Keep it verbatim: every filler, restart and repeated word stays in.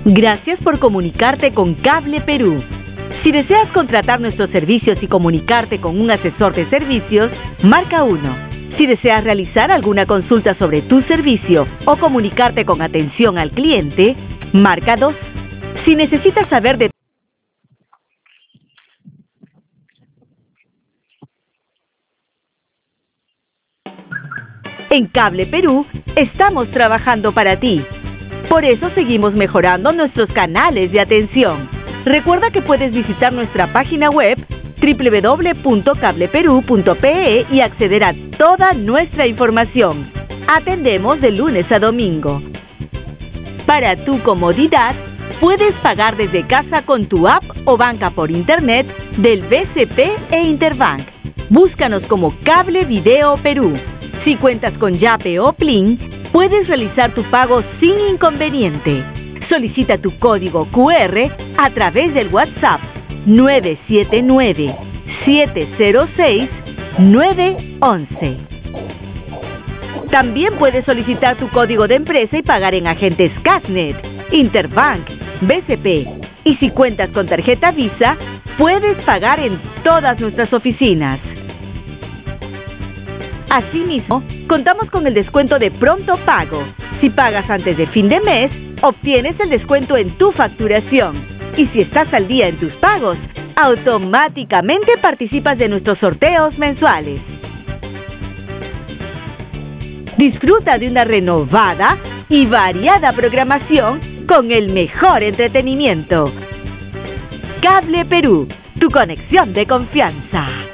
Gracias por comunicarte con Cable Perú. Si deseas contratar nuestros servicios y comunicarte con un asesor de servicios, marca uno. Si deseas realizar alguna consulta sobre tu servicio o comunicarte con atención al cliente, marca dos. Si necesitas saber de En Cable Perú, estamos trabajando para ti. Por eso seguimos mejorando nuestros canales de atención. Recuerda que puedes visitar nuestra página web doble u doble u doble u punto cable perú punto pe e y acceder a toda nuestra información. Atendemos de lunes a domingo. Para tu comodidad, puedes pagar desde casa con tu app o banca por internet del B C P e Interbank. Búscanos como Cable Video Perú. Si cuentas con Yape o Plin, puedes realizar tu pago sin inconveniente. Solicita tu código cu erre a través del WhatsApp nueve siete nueve, siete cero seis, nueve once. También puedes solicitar tu código de empresa y pagar en agentes Casnet, Interbank, B C P. Y si cuentas con tarjeta Visa, puedes pagar en todas nuestras oficinas. Asimismo, contamos con el descuento de pronto pago. Si pagas antes de fin de mes, obtienes el descuento en tu facturación. Y si estás al día en tus pagos, automáticamente participas de nuestros sorteos mensuales. Disfruta de una renovada y variada programación con el mejor entretenimiento. Cable Perú, tu conexión de confianza.